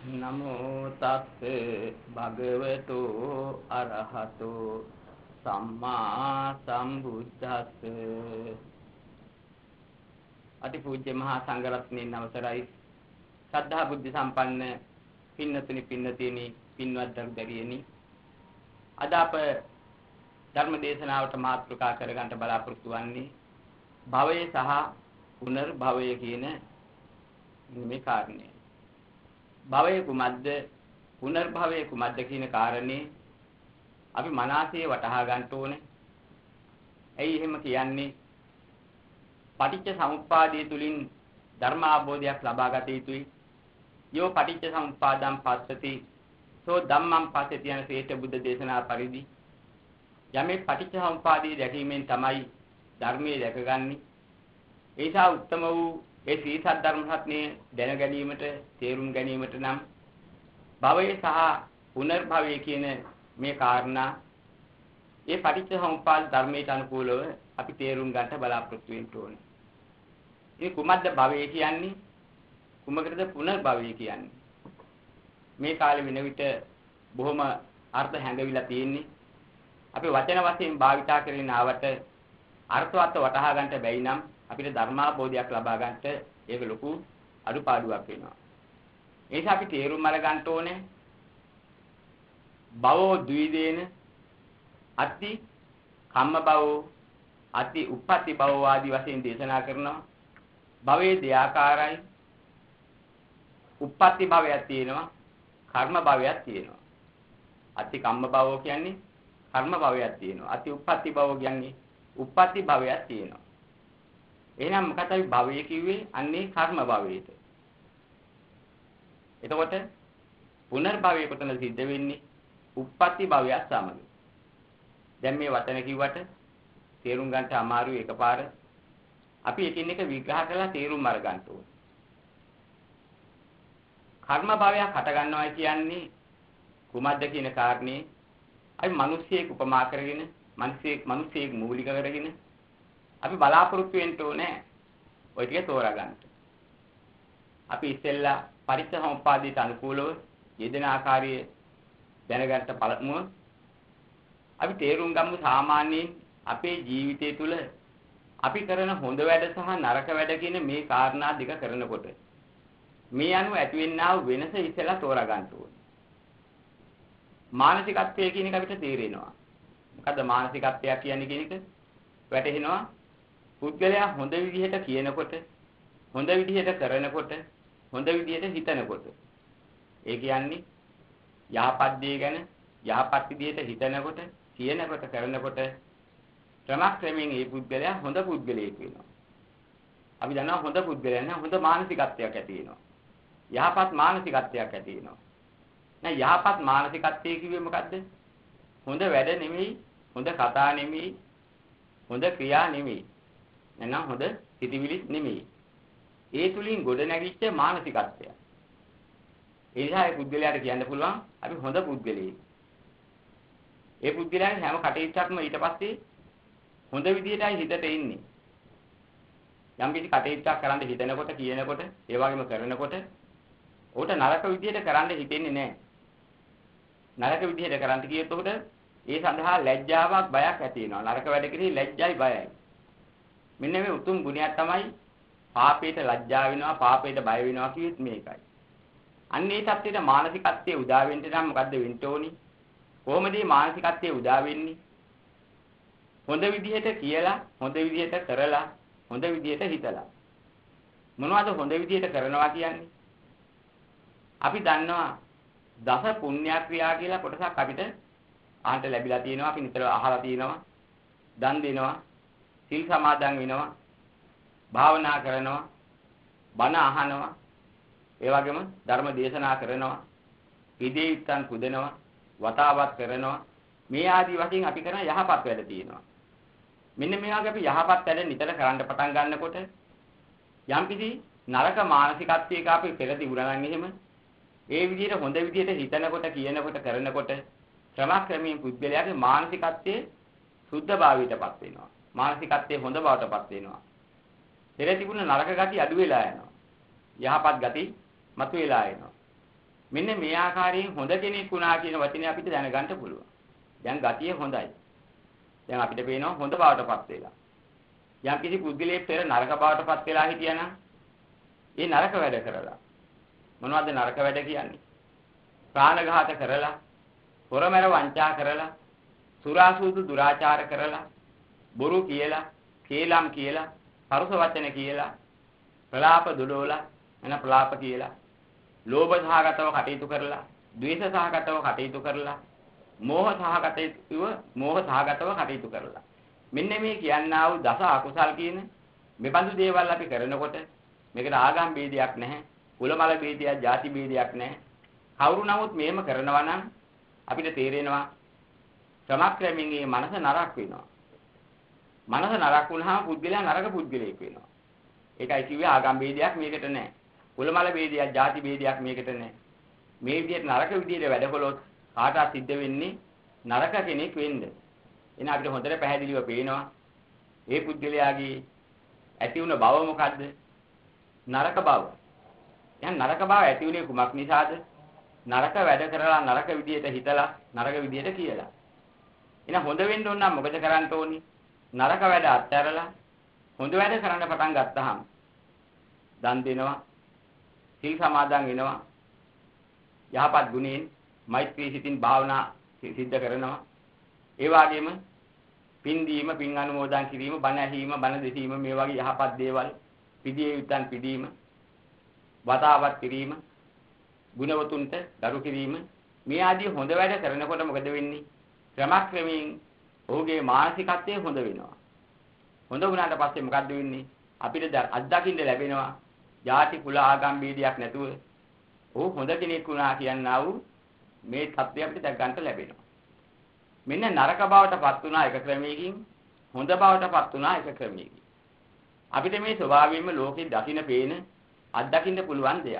නමෝ තස්ස භගවතු අරහතු සම්මා සම්බුද්දස්ස අතිපූජ්‍ය මහා සංඝරත්නයන් අවසරයි ශ්‍රද්ධා බුද්ධ සම්පන්න පින්නතුනි පින්නතිනි පින්වත් දරුදරියනි අද අප ධර්ම දේශනාවට මාතෘකා කරගන්න බලාපොරොත්තු වන්නේ භවය සහ පුනර්භවය කියන මේ කාරණේ භවය කුමද්ද පුනර්භවය කුමද්ද කියන කාරණේ අපි මනසේ වටහා ගන්න ඕනේ. ඇයි එහෙම කියන්නේ? පටිච්ච සමුප්පාදය තුලින් ධර්ම අවබෝධයක් ලබා ගත යුතුයි. යෝ පටිච්ච සමුප්පාදම් පස්සති සෝ ධම්මං පස්සති යන ශ්‍රේෂ්ඨ බුද්ධ දේශනා පරිදි යමේ පටිච්ච සමුප්පාදය දැකීමෙන් තමයි ධර්මයේ දැකගන්නේ. ඒ නිසා උත්තම වූ ඒ සී සත්‍ය ධර්ම රත්නයේ දැන ගැනීමට තේරුම් ගැනීමට නම් භවය සහ පුනර්භවය කියන මේ කාරණා ඒ පටිච්චසමුප්පාද ධර්මයට අනුකූලව අපි තේරුම් ගන්නට බලාපොරොත්තු වෙන්න ඕනේ. මේ කුමද්ද භවය කියන්නේ? කුමකටද පුනර්භවය කියන්නේ? මේ කාලෙ වෙන විට බොහොම අර්ථ හැඟවිලා තියෙන්නේ. අපි වචන වශයෙන් භාවිතා කරගෙන ආවට අර්ථවත් වටහා ගන්නට බැයි නම් අපිට ධර්මාබෝධයක් ලබා ගන්නට ඒක ලොකු අඩුපාඩුවක් වෙනවා. ඒ නිසා අපි තේරුම් අරගන්න ඕනේ භවෝ ද්විදේන අති කම්ම භවෝ අති උප්පත්ති භවෝ ආදී වශයෙන් දේශනා කරනවා. භවයේ දෙආකාරයි. උප්පත්ති භවයක් තියෙනවා, කර්ම භවයක් තියෙනවා. අති කම්ම භවෝ කියන්නේ කර්ම භවයක් තියෙනවා. අති උප්පත්ති භවෝ කියන්නේ උප්පත්ති භවයක් තියෙනවා. එහෙනම් මොකද අපි භවය කිව්වේ? අන්නේ කර්ම භවයට. එතකොට පුනර්භවය කොතන සිද්ධ වෙන්නේ? උප්පත්ති භවයත් සමග. දැන් මේ වචන කිව්වට තේරුම් ගන්නට අමාරුයි එකපාර. අපි එකින් එක විග්‍රහ කරලා තේරුම් අරගන්න ඕනේ. කර්ම භවයක් හට ගන්නවා කියන්නේ කුමක්ද කියන කාරණේ අපි මිනිස්සෙක් උපමා කරගෙන මිනිස්සෙක් මූලික කරගෙන අපි බලාපොරොත්තු වෙන්න ඕනේ ඔය ටික තෝරා ගන්න. අපි ඉස්සෙල්ලා පරිච්ඡසමුප්පාදයට අනුකූලව යෙදෙන ආකාරය දැනගන්න පළමුව අපි තේරුම් ගමු සාමාන්‍යයෙන් අපේ ජීවිතය තුළ අපි කරන හොඳ වැඩ සහ නරක වැඩ කියන මේ කාරණා දෙක කරනකොට මේ අනුව ඇතිවෙනා වූ වෙනස ඉස්සෙල්ලා තෝරා ගන්න ඕනේ. මානසිකත්වය කියන එක අපිට තේරෙනවා. මොකද්ද මානසිකත්වය කියන්නේ කියන එක වැටහෙනවා. පුද්ගලයා හොඳ විදිහට කියනකොට, හොඳ විදිහට කරනකොට, හොඳ විදිහට හිතනකොට. ඒ කියන්නේ යහපත් දේ ගැන යහපත් විදිහට හිතනකොට, කියනකොට, කරනකොට ක්‍රමයෙන් මේ පුද්ගලයා හොඳ පුද්ගලයෙක් වෙනවා. අපි දන්නවා හොඳ පුද්ගලයා නම් හොඳ මානසිකත්වයක් ඇති වෙනවා. යහපත් මානසිකත්වයක් ඇති වෙනවා. නැහ යහපත් මානසිකත්වයේ කිව්වේ මොකද්ද? හොඳ වැඩ නෙමෙයි, හොඳ කතා නෙමෙයි, හොඳ ක්‍රියා නෙමෙයි. නැත්නම් හොඳ සිතිවිලි නෙමෙයි. ඒ තුලින් ගොඩ නැගිච්ච මානසිකත්වය. ඒ නිසා ඒ පුද්ගලයාට කියන්න පුළුවන් අපි හොඳ පුද්ගලයෙක්. ඒ පුද්ගලයාගේ හැම කටයුත්තක්ම ඊට පස්සේ හොඳ විදිහටයි හිතට එන්නේ. යම් කිසි කටයුත්තක් කරන්න හිතනකොට, කියනකොට, ඒ වගේම කරනකොට උට නරක විදිහට කරන්න හිතෙන්නේ නැහැ. නරක විදිහට කරන්න කියනකොට උට ඒ සඳහා ලැජ්ජාවක්, බයක් ඇති වෙනවා. නරක වැඩ කෙරෙහි ලැජ්ජයි, බයයි. මෙන්න මේ උතුම් ගුණයක් තමයි පාපයට ලැජ්ජා වෙනවා, පාපයට බය වෙනවා කියුත් මේකයි. අන්න ඒ தත්ත්වයට මානසිකත්වයේ උදා වෙන්න නම් මොකද්ද වෙන්න ඕනි? කොහොමද මේ මානසිකත්වයේ උදා වෙන්නේ? හොඳ විදිහට කියලා, හොඳ විදිහට කරලා, හොඳ විදිහට හිතලා. මොනවද හොඳ විදිහට කරනවා කියන්නේ? අපි දන්නවා දස පුණ්‍ය ක්‍රියා කියලා කොටසක් අපිට අහන්න ලැබිලා තියෙනවා. අපි නිතර අහලා තියෙනවා. දන් දෙනවා, සිල් සමාදන් වෙනවා, භාවනා කරනවා, බණ අහනවා, ඒ වගේම ධර්ම දේශනා කරනවා, විදේවිත්තන් පුදනවා, වතාවත් කරනවා. මේ ආදී වශයෙන් අපි කරන යහපත් වැඩ තියෙනවා. මෙන්න මේ වගේ අපි යහපත් වැඩ නිතර කරන්න පටන් ගන්නකොට යම්කිසි නරක මානසිකත්වයක අපි පෙර තිබුණා නම් එහෙම ඒ විදිහට හොඳ විදිහට හිතනකොට, කියනකොට, කරනකොට ක්‍රමයෙන් පුද්ගලයාගේ මානසිකත්වයේ සුද්ධභාවයටපත් වෙනවා. මානසිකත්වයේ හොඳ බවටපත් වෙනවා. පෙර තිබුණ නරක ගති අඩු වෙලා යනවා. යහපත් ගති මතුවලා එනවා. මෙන්න මේ ආකාරයෙන් හොඳ කෙනෙක් වුණා කියන වචනේ අපිට දැනගන්න පුළුවන්. දැන් ගතිය හොඳයි. දැන් අපිට පේනවා හොඳ බවටපත් වෙලා. යම් කිසි පුද්ගලයෙක් පෙර නරක බවටපත් වෙලා හිටියනම් ඒ නරක වැඩ කරලා. මොනවද නරක වැඩ කියන්නේ? ප්‍රාණඝාත කරලා, හොරමැර වංචා කරලා, සුරාසූදු දුරාචාර කරලා, බොරු කියලා, කේලම් කියලා, පරුස වචන කියලා, ප්‍රලාප දුඩෝලා, එන ප්‍රලාප කියලා, ලෝභ සහගතව කටයුතු කරලා, ද්වේෂ සහගතව කටයුතු කරලා, මෝහ සහගතව කටයුතු කරලා. මෙන්න මේ කියන්නා වූ දස අකුසල් කියන මෙබඳු දේවල් අපි කරනකොට මේකට ආගම් ભેදයක් නැහැ, කුලමල ભેදයක්, ಜಾති ભેදයක් නැහැ. කවුරු නමුත් මේම කරනවා නම් අපිට තේරෙනවා ක්‍රමක්‍රමයෙන් මේ මනස නරක වෙනවා. මනස නරක වුණාම පුද්ගලයා නරක පුද්ගලයෙක් වෙනවා. ඒකයි කිව්වේ ආගම් ભેදයක් මේකට නැහැ. කුලමල ભેදයක්, ಜಾති ભેදයක් මේකට නැහැ. මේ විදිහට නරක විදිහට වැඩ කළොත් කාටවත් සිද්ධ වෙන්නේ නරක කෙනෙක් වෙන්න. එන අපිට හොඳට පැහැදිලිව පේනවා ඒ පුද්ගලයාගේ ඇති වුණ බව මොකද්ද? නරක බව. දැන් නරක බව ඇති වුණේ කුමක් නිසාද? නරක වැඩ කරලා නරක විදියට හිතලා නරක විදියට කියලා. එහෙනම් හොඳ වෙන්න ඕන නම් මොකද කරන්න ඕනි? නරක වැඩ අත්හැරලා හොඳ වැඩ කරන්න පටන් ගත්තාම දන් දෙනවා, සීල් සමාදන් වෙනවා, යහපත් ගුණයෙන් මෛත්‍රී සිතින් භාවනා සිද්ධ කරනවා. ඒ වගේම පින් දීම, පින් අනුමෝදන් කිරීම, බණ ඇහිීම, බණ දෙසීම මේ වගේ යහපත් දේවල් පිළියෙ යුත්තන් පිළීම, වතාවත් කිරීම, ගුණවතුන්ට දරු කිරීම මේ ආදී හොඳ වැඩ කරනකොට මොකද වෙන්නේ? ක්‍රමක්‍රමයෙන් ඔහුගේ මානසිකත්වය හොඳ වෙනවා. හොඳ වුණාට පස්සේ මොකද්ද වෙන්නේ? අපිට අත්දකින්න ලැබෙනවා ಜಾති කුල ආගම් ભેදයක් නැතුව ඔහු හොඳ කෙනෙක් වුණා කියනවා වූ මේ தත්ත්වය අපිට දැක ගන්න ලැබෙනවා. මෙන්න නරක බවටපත් වුණා එක ක්‍රමයකින්, හොඳ බවටපත් වුණා එක ක්‍රමයකින්. අපිට මේ ස්වභාවයෙන්ම ලෝකෙ දකින්න පේන අත්දකින්න පුළුවන් දෙයක්.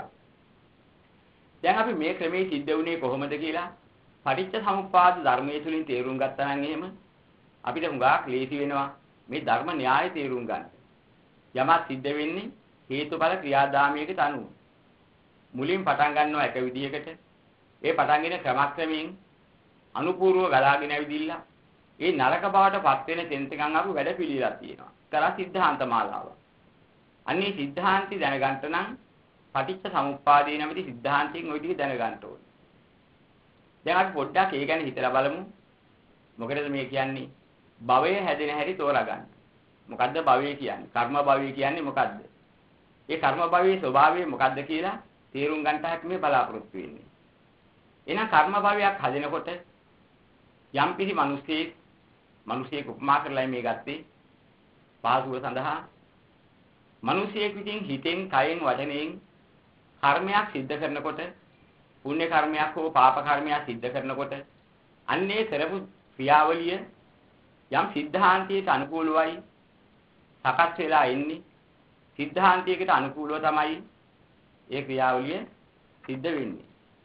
දැන් අපි මේ ක්‍රමයේ සිද්ධ වුණේ කොහොමද කියලා පටිච්ච සමුප්පාද ධර්මයේ තුලින් තේරුම් ගත්තා නම් එහෙම අපිට හුඟක් ලේසි වෙනවා මේ ධර්ම න්‍යාය තේරුම් ගන්න. යමක් සිද්ධ වෙන්නේ හේතුඵල ක්‍රියාදාමයකට අනුව. මුලින් පටන් ගන්නවා එක විදියකට, ඒ පටන්ගෙන ක්‍රමක්‍රමයෙන් අනුපූර්ව ගලාගෙන ඇවිදිලා ඒ නරක බවටපත් වෙන තෙන්තකන් අපු වැඩ පිළිලා තියෙනවා. කරා සිද්ධාන්ත මාලාව. අන්නේ සිද්ධාන්ති දැනගන්න නම් පටිච්ච සමුප්පාදේ නැමැති සිද්ධාන්තයෙන් ওই ටික දැනගන්න ඕනේ. දැන් අපි පොඩ්ඩක් ඒ ගැන හිතලා බලමු. මොකද මේ කියන්නේ? භවය හැදෙන හැටි තෝරගන්න. මොකද්ද භවය කියන්නේ? කර්ම භවය කියන්නේ මොකද්ද? ඒ කර්ම භවයේ ස්වභාවය මොකද්ද කියලා තේරුම් ගන්නට හැකි බලාපොරොත්තු වෙන්නේ. එහෙනම් කර්ම භවයක් හදනකොට යම් කිසි මිනිසෙක් උපමා කරලා මේ ගත්තේ පහසුව සඳහා මිනිසෙක් විසින් හිතෙන්, කයෙන්, වචනයෙන් කර්මයක් සිද්ධ කරනකොට, පුණ්‍ය කර්මයක් හෝ පාප කර්මයක් සිද්ධ කරනකොට අන්නේ කරපු ක්‍රියාවලිය යම් සිද්ධාන්තයකට අනුකූලවයි සකස් වෙලා ඉන්නේ. සිද්ධාන්තයකට අනුකූලව තමයි ඒ ක්‍රියාවලිය සිද්ධ වෙන්නේ.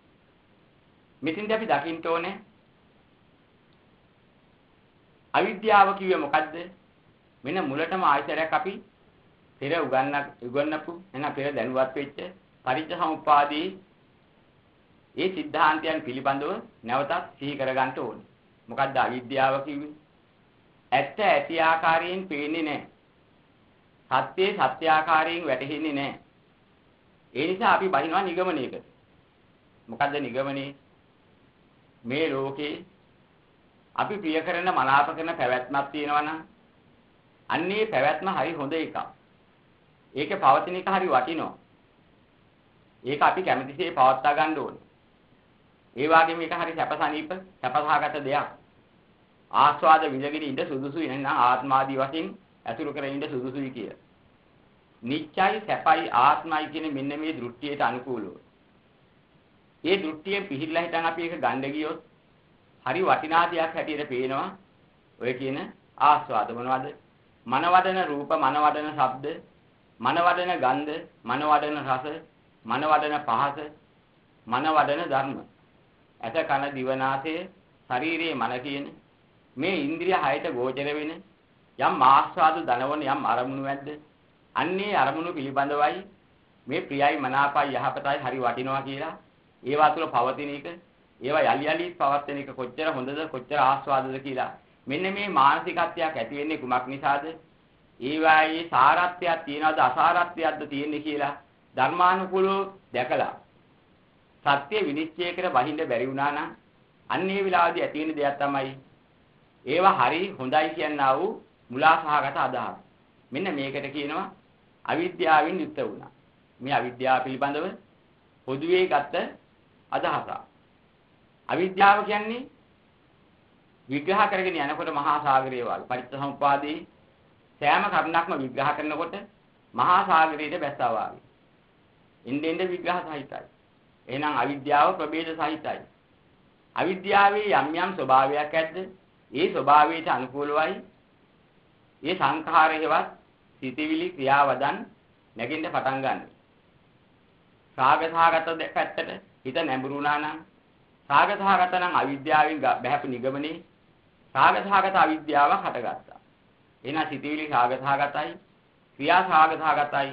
මෙතෙන්දී අපි දකින්න ඕනේ අවිද්‍යාව කිව්වේ මොකද්ද? මෙන්න මුලටම ආයතරයක් අපි පෙර උගන්වපු එන පෙර දැනුවත් වෙච්ච පටිච්ච සමුප්පාදී ඒ සිද්ධාන්තයන් පිළිබඳව නැවතත් සිහි කරගන්න ඕනේ. මොකද්ද අවිද්‍යාව කිව්වේ? ඇත්ත ඇති ආකාරයෙන් පේන්නේ නැහැ. සත්‍යයේ සත්‍ය ආකාරයෙන් වැටහෙන්නේ නැහැ. ඒ නිසා අපි බහිනවා නිගමනයකට. මොකද්ද නිගමනේ? මේ ලෝකේ අපි ප්‍රිය කරන මනාප කරන පැවැත්මක් තියෙනවා නම් අන්නේ පැවැත්ම හරි හොඳ එකක්. ඒකේ පවතින එක හරි වටිනවා. ඒක අපි කැමතිසේ පවත්වා ගන්න ඕනේ. ඒ වගේම මේක හරි සැපසනීප, සැපසහගත දෙයක්. ආස්වාද විඳගෙන ඉඳ සුදුසුයි නේද? ආත්මාදී වශයෙන් අතුරු කරගෙන ඉඳ සුදුසුයි කිය. නිච්චයි, සැපයි, ආත්මයි කියන මෙන්න මේ දෘෂ්ටියට අනුකූලව. ඒ දෘෂ්ටියෙන් පිළිහිලා හිටන් අපි ඒක ගන්න ගියොත් හරි වටිනා දෙයක් හැටියට පේනවා. ඔය කියන ආස්වාද මොනවද? මනවදන රූප, මනවදන ශබ්ද, මනවදන ගන්ධ, මනවදන රස, මනවදන පහස, මනවදන ධර්ම. ඇස කන දිව නාසය ශරීරයේ මන කියන මේ ඉන්ද්‍රිය හයට ගෝචර වෙන යම් ආස්වාද දනවන යම් අරමුණු ඇද්ද? අන්නේ අරමුණු පිළිබඳවයි මේ ප්‍රියයි මනාපයි යහපතයි හරි වටිනවා කියලා ඒවා තුළ පවතින එක, ඒවා යලි යලි පවත්වන එක කොච්චර හොඳද කොච්චර ආස්වාදද කියලා. මෙන්න මේ මානසිකත්වයක් ඇති වෙන්නේ කුමක් නිසාද? ඒවායේ සාරත්වයක් තියනවද අසාරත්වයක්ද තියෙන්නේ කියලා ධර්මානුකූලව දැකලා සත්‍ය විනිශ්චය කර වහින්න බැරි වුණා නම් අන්නේ විලාදී ඇති වෙන දෙයක් තමයි ඒවා හරි හොඳයි කියනා වූ මුලාසහගත අදහස්. මෙන්න මේකට කියනවා අවිද්‍යාවෙන් යුක්ත වුණා. මේ අවිද්‍යාව පිළිබඳව පොදුවේ ගත්ත අදහසක්. අවිද්‍යාව කියන්නේ විග්‍රහ කරගෙන යනකොට මහා සාගරය වගේ පටිච්චසමුප්පාදේ සෑම කරුණක්ම විග්‍රහ කරනකොට මහා සාගරයට බැස්සා වගේ. ඉන්දෙන්ද විග්‍රහ සහිතයි. එහෙනම් අවිද්‍යාව ප්‍රභේද සහිතයි. අවිද්‍යාවේ යම් යම් ස්වභාවයක් ඇද්ද? ඒ ස්වභාවයට අනුකූලවයි ඒ සංඛාරයවත් සිතිවිලි ක්‍රියාවදන් නැගින්න පටන් ගන්න. රාගසහගත පැත්තට හිත නැඹුරුණා නම් රාගසහගත නම් අවිද්‍යාවෙන් බහැපු නිගමනේ රාගසහගත අවිද්‍යාවක් හටගත්තා. එහෙනම් සිතිවිලි රාගසහගතයි, ක්‍රියා රාගසහගතයි.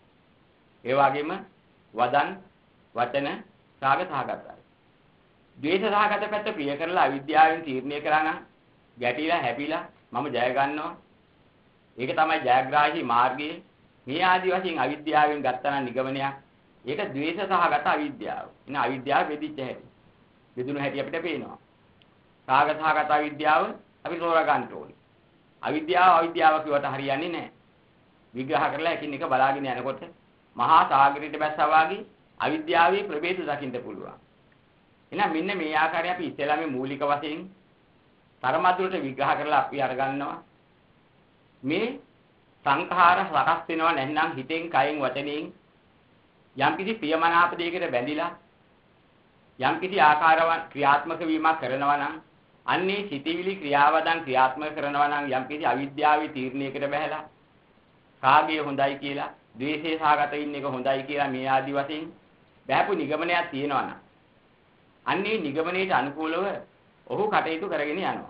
ඒ වගේම වදන් වචන රාගසහගතයි. ද්වේෂසහගත පැත්ත ප්‍රිය කරලා අවිද්‍යාවෙන් තීරණය කරා නම් ගැටිලා හැපිලා මම ජය ගන්නවා. ඒක තමයි ජයග්‍රාහී මාර්ගය. මේ ආදි වශයෙන් අවිද්‍යාවෙන් ගත්තා නම් නිගමනයක්. ඒක ද්වේෂසහගත අවිද්‍යාව. එන අවිද්‍යාව වෙදිච්ච හැටි. බෙදුණු හැටි අපිට පේනවා. රාගසහගත අවිද්‍යාව අපි තෝරා ගන්න ඕනේ. අවිද්‍යාව කියවට හරියන්නේ නැහැ. විග්‍රහ කරලා එකින් එක බලාගෙන යනකොට මහා සාගරයට බැස්සා වගේ අවිද්‍යාවේ ප්‍රභේද දකින්න පුළුවන්. එහෙනම් මෙන්න මේ ආකාරය අපි ඉස්සෙල්ලා මේ මූලික වශයෙන් තරමද්දුරට විග්‍රහ කරලා අපි අරගන්නවා. මේ සංඛාර සකස් වෙනවා නැත්නම් හිතෙන් කයෙන් වචනයෙන් යම්කිසි ප්‍රියමනාප දෙයකට බැඳිලා යම්කිසි ආකාරවන් ක්‍රියාත්මක වීමක් කරනවා නම් අන්නේ සිතිවිලි ක්‍රියාවදන් ක්‍රියාත්මක කරනවා නම් යම්කිසි අවිද්‍යාවේ තීරණයකට බැහැලා රාගය හොඳයි කියලා, ද්වේෂය සහගත ඉන්න එක හොඳයි කියලා මේ ආදි වශයෙන් බහැපු නිගමනයක් තියෙනවා නම් අන්නේ නිගමනයට අනුකූලව ඔහු කටයුතු කරගෙන යනවා.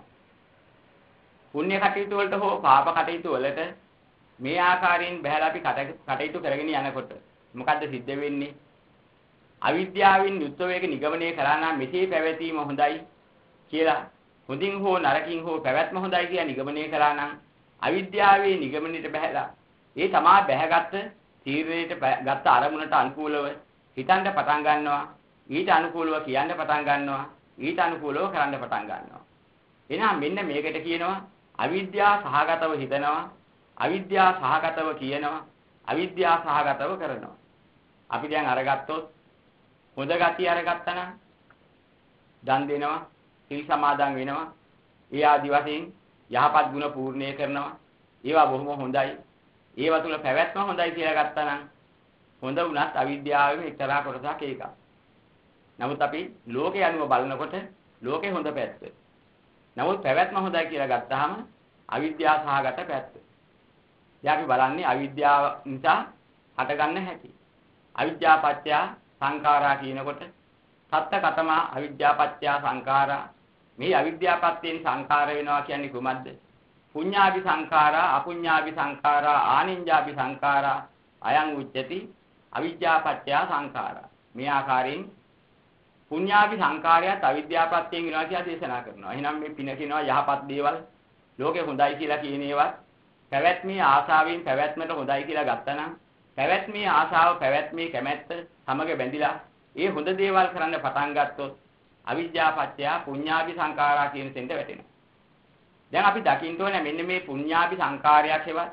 පුණ්‍ය කටයුතු වලට හෝ පාප කටයුතු වලට මේ ආකාරයෙන් බහැලා අපි කටයුතු කරගෙන යනකොට මොකද්ද සිද්ධ වෙන්නේ? අවිද්‍යාවෙන් යුක්ත වේක නිගමනය කරා නම් මෙසේ පැවැතීම හොඳයි කියලා හොඳින් හෝ නරකින් හෝ පැවැත්ම හොඳයි කියලා නිගමනය කරා නම් අවිද්‍යාවේ නිගමනයට බහැලා ඒ තමා බැහැගත් තීරණයට ගත්ත අරමුණට අනුකූලව හිතන්න පටන් ගන්නවා. ඊට අනුකූලව කියන්න පටන් ගන්නවා. ඊට අනුකූලව කරන්න පටන් ගන්නවා. එහෙනම් මෙන්න මේකට කියනවා අවිද්‍යාව සහගතව හිතනවා, අවිද්‍යාව සහගතව කියනවා, අවිද්‍යාව සහගතව කරනවා. අපි දැන් අරගත්තොත් හොඳ ගතිය අරගත්තා නම් දන් දෙනවා, සිල් සමාදන් වෙනවා, ඒ ආදි වශයෙන් යහපත් ගුණ පූර්ණේ කරනවා. ඒවා බොහොම හොඳයි. ඒවා තුල පැවැත්ම හොඳයි කියලා ගත්තා නම් හොඳ වුණත් අවිද්‍යාවෙම එක්තරා කොටසක් ඒකක්. නමුත් අපි ලෝකේ අනුව බලනකොට ලෝකේ හොඳ පැත්ත. නමුත් පැවැත්ම හොඳයි කියලා ගත්තාම අවිද්‍යාව සහගත පැත්ත. දැන් අපි බලන්නේ අවිද්‍යාව නිසා හටගන්න හැටි. අවිද්‍යා පත්‍ය සංඛාරා කියනකොට සත්ත කතම අවිද්‍යා පත්‍ය සංඛාරා. මේ අවිද්‍යා පත්‍යෙන් සංඛාර වෙනවා කියන්නේ කොහොමද? පුඤ්ඤාභි සංඛාරා, අපුඤ්ඤාභි සංඛාරා, ආනිඤ්ඤාභි සංඛාරා අයං උච්චති අවිද්‍යා පත්‍ය සංඛාරා. මේ ආකාරයෙන් පුඤ්ඤාභි සංඛාරයත් අවිද්‍යා පත්‍යෙන් වෙනවා කියලා දේශනා කරනවා. එහෙනම් මේ පින කියනවා යහපත් දේවල් ලෝකේ හොඳයි කියලා කියන ඒවා පැවැත්මේ ආශාවෙන් පැවැත්මට හොඳයි කියලා ගත්තා නම් පැවැත්මේ ආශාව පැවැත්මේ කැමැත්ත සමග බැඳිලා ඒ හොඳ දේවල් කරන්න පටන් ගත්තොත් අවිද්‍යා පත්‍ය පුඤ්ඤාභි සංඛාරා කියන තැනට වැටෙනවා. දැන් අපි දකින්න ඕනේ මෙන්න මේ පුඤ්ඤාභි සංඛාරයක් හේවත්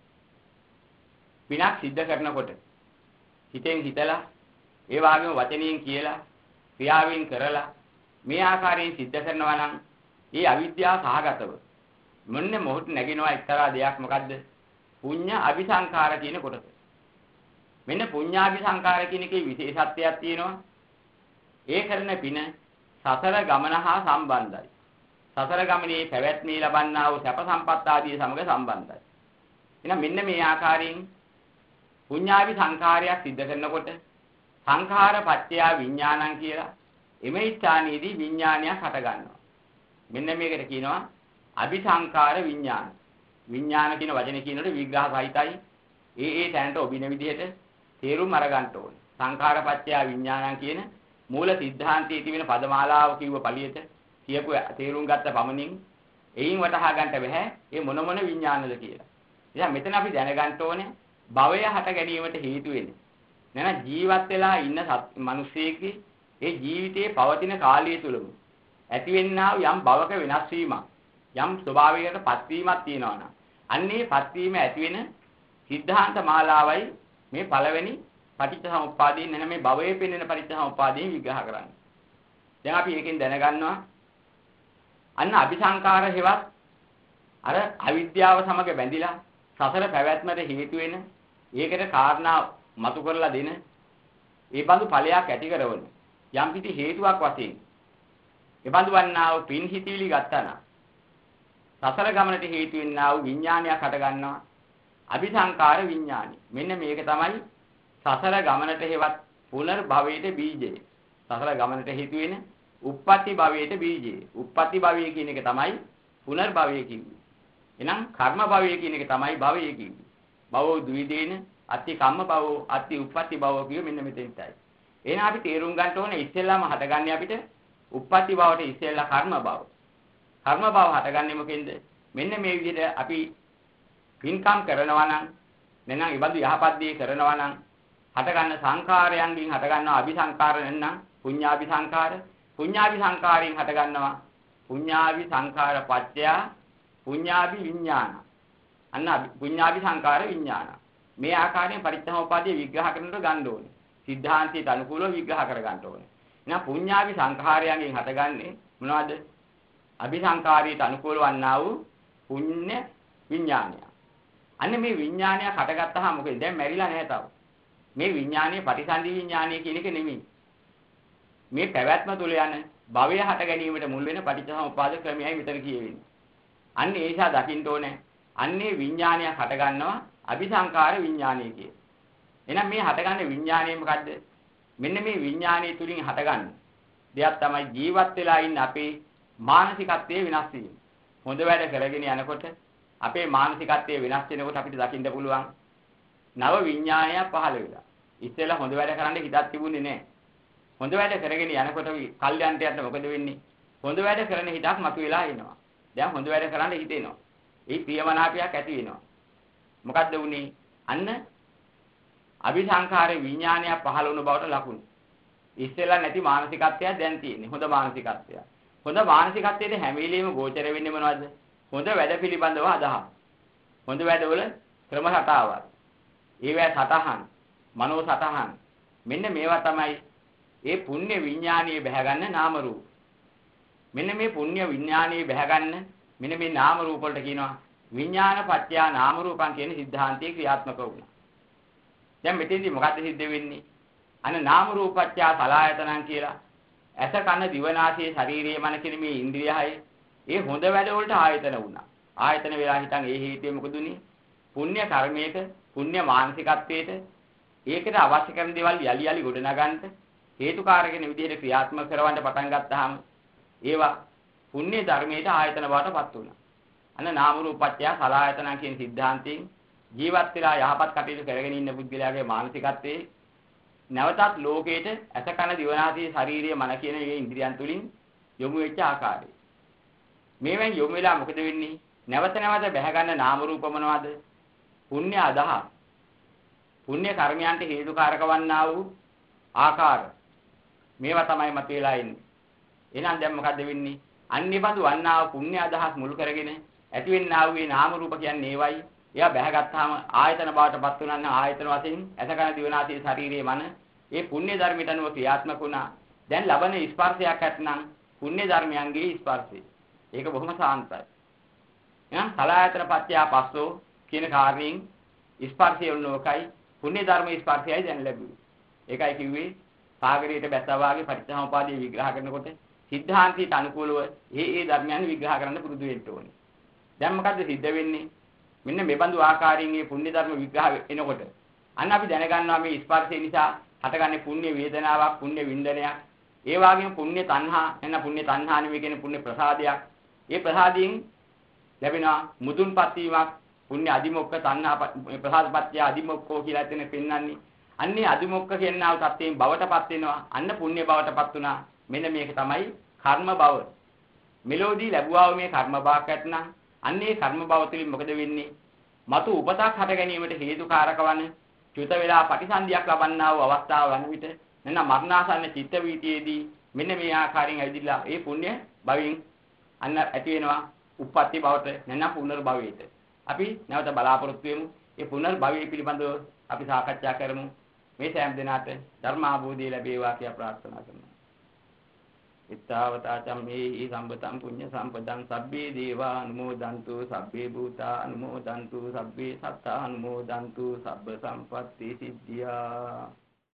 විනාක් සිද්ධ කරනකොට හිතෙන් හිතලා ඒ වගේම වචනයෙන් කියලා ක්‍රියාවෙන් කරලා මේ ආකාරයෙන් සිද්ධ කරනවා නම් ඒ අවිද්‍යාව සහගතව මොන්නේ මොහොත නැගිනවා එක්තරා දෙයක් මොකද්ද? පුඤ්ඤ අபிසංඛාර කියන කොටස. මෙන්න පුඤ්ඤාபிසංඛාර කියන එකේ විශේෂත්වයක් තියෙනවා. ඒ කරන පින සතර ගමන හා සම්බන්ධයි. සතර ගමනේ පැවැත්මේ ලබන්නා වූ සැප සම්පත් ආදී සමග සම්බන්ධයි. එහෙනම් මෙන්න මේ ආකාරයෙන් පුඤ්ඤාபிසංඛාරයක් සිද්ධ කරනකොට සංඛාර පත්‍ය විඥානං කියලා එමේ ස්ථානයේදී විඥානයක් හට ගන්නවා. මෙන්න මේකට කියනවා අபிසංඛාර විඥාන. විඥාන කියන වචනේ කියනකොට විග්‍රහ සහිතයි. ඒ තැනට ඔබින විදිහට තේරුම් අරගන්න ඕනේ. සංඛාර පත්‍ය විඥානං කියන මූල සිද්ධාන්තයේ තිබෙන පදමාලාව කිව්ව පළියට කියපු තේරුම් ගත්ත පමණින් එයින් වටහා ගන්නට බෑ මේ මොන විඥානද කියලා. ඉතින් මෙතන අපි දැනගන්න ඕනේ භවය හට ගැනීමට හේතු වෙන්නේ. නැත්නම් ජීවත් වෙලා ඉන්න මිනිස්සෙකගේ ඒ ජීවිතයේ පවතින කාලය තුලම ඇතිවෙනා යම් භවක වෙනස් වීමක් යම් ස්වභාවයකට පත්වීමක් තියෙනවා නම් අන්නේ පත්වීම ඇති වෙන සිද්ධාන්ත මාලාවයි මේ පළවෙනි පටිච්චසමුප්පාදයෙන් නැන මේ භවයේ පෙන්වන පටිච්චසමුප්පාදයෙන් විග්‍රහ කරන්නේ. දැන් අපි ඒකෙන් දැනගන්නවා අන්න අபிසංකාර හේවත් අර අවිද්‍යාව සමග බැඳිලා සසර පැවැත්මට හේතු වෙන ඒකට කාරණා මතු කරලා දෙන ඒ බඳු ඵලයක් ඇති කරවන යම් කිසි හේතුවක් වශයෙන් ඒ බඳු වන්නා වූ පින් හිතවිලි ගත්තා නම් සසර ගමනට හේතු වෙන්නා වූ විඥානයක් හට ගන්නවා අபிසංකාර විඥානි. මෙන්න මේක තමයි සසර ගමනට හේවත් පුනර්භවයේ බීජය. සසර ගමනට හේතු වෙන උප්පත්ති භවයේ බීජය. උප්පත්ති භවය කියන එක තමයි පුනර්භවය කියන්නේ. එහෙනම් කර්ම භවය කියන එක තමයි භවය කියන්නේ. භවෝ ද්විදේන අත්ති කම්ම භවෝ අත්ති උප්පත්ති භවෝ කිය මෙන්න මෙතෙන්ටයි. එහෙනම් අපි තේරුම් ගන්න ඕනේ ඉස්සෙල්ලාම හටගන්නේ අපිට උප්පත්ති භවට ඉස්සෙල්ලා කර්ම භව. කර්ම භව හටගන්නේ මොකෙන්ද? මෙන්න මේ විදිහට අපි පින්කම් කරනවා නම් නැත්නම් ඊබඳු යහපත් දේ කරනවා නම් හටගන්න සංඛාරයන්ගෙන් හටගන්නවා අபிසංකාර නැත්නම් පුඤ්ඤාභි සංඛාර. පුඤ්ඤාභි සංඛාරයෙන් හටගන්නවා පුඤ්ඤාභි සංඛාර පත්‍ය පුඤ්ඤාභි විඥාන. අන්න පුඤ්ඤාභි සංඛාර විඥාන. මේ ආකාරයෙන් පරිච්ඡේදෝපාදී විග්‍රහ කරනට ගන්න ඕනේ. සිද්ධාන්තයට අනුකූලව විග්‍රහ කර ගන්න ඕනේ. එහෙනම් පුඤ්ඤාභි සංඛාරයන්ගෙන් හටගන්නේ මොනවද? අபிසංකාරයට අනුකූල වන්නා වූ පුඤ්ඤ විඥානය. අන්න මේ විඥානය හටගත්තාම මොකද? දැන් මැරිලා නැහැ තාම. මේ විඥානීය පටිසන්ධි විඥානීය කියන එක නෙමෙයි. මේ පැවැත්ම තුල යන භවය හට ගැනීමට මුල් වෙන පටිච්චසමුප්පාද ක්‍රමයයි මෙතන කියවෙන්නේ. අන්න ඒ නිසා දකින්න ඕනේ. අන්නේ විඥානය හට ගන්නවා අபிසංකාර විඥානීය කිය. එහෙනම් මේ හටගන්නේ විඥානීය මොකද්ද? මෙන්න මේ විඥානීය තුලින් හටගන්න දෙයක් තමයි ජීවත් වෙලා ඉන්න අපේ මානසිකත්වයේ වෙනස් වීම. හොඳ වැඩ කරගෙන යනකොට අපේ මානසිකත්වයේ වෙනස් වෙනකොට අපිට දකින්න පුළුවන් නව විඥානයක් පහළ වෙලා. ඉස්සෙල්ලා හොඳ වැඩ කරන්න හිතක් තිබුණේ නැහැ. හොඳ වැඩ කරගෙන යනකොට කල්යන්ටයට මොකද වෙන්නේ? හොඳ වැඩ කරන හිතක් මතුවලා එනවා. දැන් හොඳ වැඩ කරන්න හිතෙනවා. ඒ ප්‍රියමනාපයක් ඇති වෙනවා. මොකද්ද වුනේ? අන්න අபிසංකාර විඥානයක් පහළ වුණ බවට ලකුණු. ඉස්සෙල්ලා නැති මානසිකත්වයක් දැන් තියෙන්නේ. හොඳ මානසිකත්වයක්. හොඳ මානසිකත්වයේ හැම වෙලෙම ගෝචර වෙන්නේ මොනවද? හොඳ වැඩ පිළිබඳව අදහස්. හොඳ වැඩවල ක්‍රම රටාවක්. ඒවැ සතහන්, මනෝ සතහන්. මෙන්න මේවා තමයි ඒ පුණ්‍ය විඥානීය බැහැගන්න නාම රූප. මෙන්න මේ පුණ්‍ය විඥානීය බැහැගන්න මෙන්න මේ නාම රූප වලට කියනවා විඥාන පත්‍ය නාම රූපං කියන સિદ્ધාන්තයේ ක්‍රියාත්මක වුණා. දැන් මෙතෙන්දී මොකද්ද සිද්ධ වෙන්නේ? අන්න නාම රූපත්‍ය සලආයතනං කියලා ඇස කන දිව නාසය ශරීරය මන කියන මේ ඉන්ද්‍රියයයි ඒ හොඳ වැඩ වලට ආයතන වුණා. ආයතන වෙලා හිටන් ඒ හේතුව මොකද උනේ? පුණ්‍ය කර්මයක පුණ්‍ය මානසිකත්වයට ඒකට අවශ්‍ය කරන දේවල් යලි යලි ගොඩනගන්න හේතුකාරක වෙන විදිහට ක්‍රියාත්මක කරවන්න පටන් ගත්තාම ඒවා පුණ්‍ය ධර්මයට ආයතන බවටපත් වුණා. අන්න නාම රූපත්‍ය සලආයතන කියන સિદ્ધාන්තයෙන් ජීවත් වෙලා යහපත් කටයුතු කරගෙන ඉන්න පුද්ගලයාගේ මානසිකත්වයේ නැවතත් ලෝකයට ඇස කන දිව නාසය ශරීරය මන කියන මේ ඉන්ද්‍රියන් තුලින් යොමු වෙච්ච ආකාරය. මේවෙන් යොමු වෙලා මොකද වෙන්නේ? නැවත නැවත බැහැ ගන්න නාම රූප මොනවද? පුණ්‍ය අදහස්. පුණ්‍ය කර්මයන්ට හේතුකාරක වන්නා වූ ආකාර. මේවා තමයි මතුවලා ඉන්නේ. එහෙනම් දැන් මොකද වෙන්නේ? අන්නේ බඳු වන්නා වූ පුණ්‍ය අදහස් මුල් කරගෙන ඇති වෙන්නා වූ මේ නාම රූප කියන්නේ ඒවයි. ඒවා බැහැගත්තාම ආයතන බවටපත් වුණා නම් ආයතන වශයෙන් ඇස කන දිව නාසය ශරීරයේ මන ඒ පුණ්‍ය ධර්මයට අනුව ක්‍රියාත්මක වුණා. දැන් ලබන ස්පර්ශයක් ඇත්නම් පුණ්‍ය ධර්මයන්ගේ ස්පර්ශය. ඒක බොහොම සාන්තයි. එහෙනම් සලආයතන පත්‍ය පස්සෝ කියන කාර්යයෙන් ස්පර්ශය වුණෝකයි පුණ්‍ය ධර්ම ස්පර්ශයයි දැන් ලැබුවේ. ඒකයි කිව්වේ සාගරයට බැස්සා වාගේ පටිච්චසමුපාදයේ විග්‍රහ කරනකොට සිද්ධාන්තයට අනුකූලව ඒ ධර්මයන් විග්‍රහ කරන්න පුරුදු වෙන්න ඕනේ. දැන් මොකද්ද සිද්ධ වෙන්නේ? මෙන්න මේ බඳු ආකාරයෙන් මේ පුණ්‍ය ධර්ම විග්‍රහ වෙනකොට අන්න අපි දැනගන්නවා මේ ස්පර්ශය නිසා හටගන්නේ පුණ්‍ය වේදනාවක්, පුණ්‍ය වින්දනයක්. ඒ වගේම පුණ්‍ය තණ්හා එන්න පුණ්‍ය තණ්හා නෙවෙයි කියන්නේ පුණ්‍ය ප්‍රසාදයක්. ඒ ප්‍රසාදයෙන් ලැබෙන මුදුන්පත් වීමක් පුණ්‍ය අදිමොක්ඛ තණ්හා ප්‍රසාදපත්‍ය අදිමොක්ඛෝ කියලා එතන පෙන්වන්නේ. අන්නේ අදිමොක්ක කියනවා තත්ත්වයෙන් බවටපත් වෙනවා. අන්න පුණ්‍ය බවටපත් වුණා. මෙන්න මේක තමයි කර්ම භව. මෙලෝදී ලැබුවා මේ කර්ම භාගයක් නැත්නම් අන්නේ කර්ම භව තුලින් මොකද වෙන්නේ? මතු උපතක් හට ගැනීමට හේතුකාරක වන චුත වේලා ප්‍රතිසන්දියක් ලබන්නා වූ අවස්ථාව වන විට නැත්නම් මරණාසන්න චිත්ත වීතියේදී මෙන්න මේ ආකාරයෙන් ඇවිදilla ඒ පුණ්‍ය භවයෙන් අන්න ඇති වෙනවා උප්පත්ති භවට නැත්නම් පුනර්භවයට. අපි නැවත බලාපොරොත්තු වෙමු. ඒ පුනර්භවය පිළිබඳව අපි සාකච්ඡා කරමු. මේ සෑම දිනකට ධර්ම අවබෝධය ලැබේවා කියලා ප්‍රාර්ථනා කරනවා. ittavata cammehi සම්පතං පුඤ්ඤ සම්පතං සබ්බේ දේවා අනුමෝදන්තු සබ්බේ භූතා අනුමෝදන්තු සබ්බේ සත්තා අනුමෝදන්තු සබ්බ සම්පත්ති සිද්ධියා